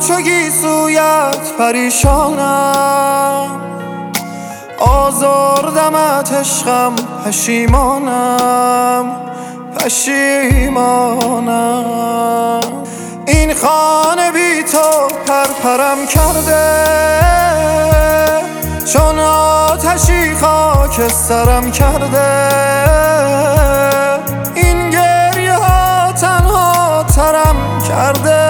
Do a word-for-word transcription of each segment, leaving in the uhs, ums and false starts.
چو گیسویت پریشانم، آزردمت عشقم پشیمانم پشیمانم. این خانه بی تو پرپرم کرده، چون آتشی خاک سرم کرده. این گریه ها تنها ترم کرده،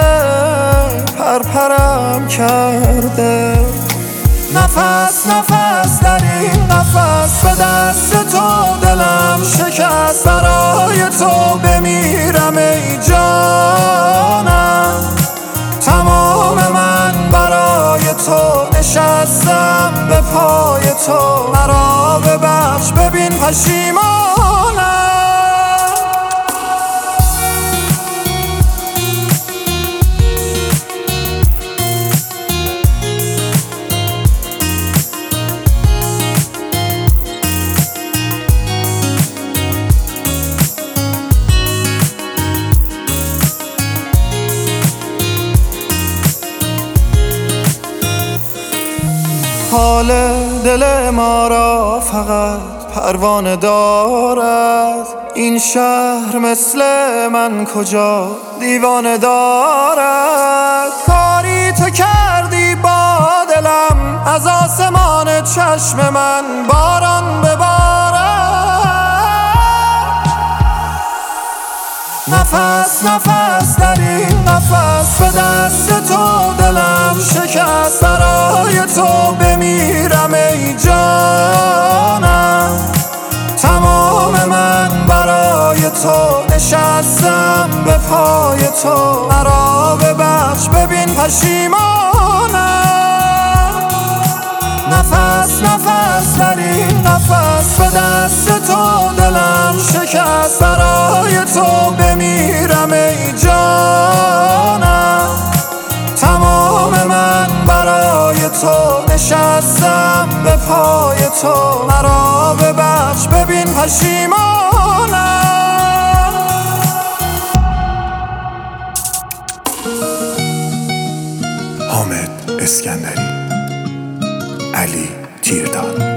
پرپرم کرده. نفس نفس در این نفس به دست تو دلم شکست، برای تو بمیرم ای جانم. تمام من برای تو نشستم به پای تو، مرا ببخش ببین پشیمانم. حال دل ما را فقط پروانه دارد، این شهر مثل من کجا دیوانه دارد. کاری تو کردی با دلم، از آسمان چشم من باران ببارد. نفس نفس در این نفس به دست تو دلم شکست، برای تو بمیرم ای جانم. تمام من برای تو نشستم به پای تو، مرا ببخش ببین پشیمانم. نفس نفس در این نفس به دست تو دلم شکست، برای تو بمیرم ای جانم. تمام من برای تو نشستم به پای تو، مرا ببخش ببین پشیمانم. حامد اسکندری، علی تیرداد.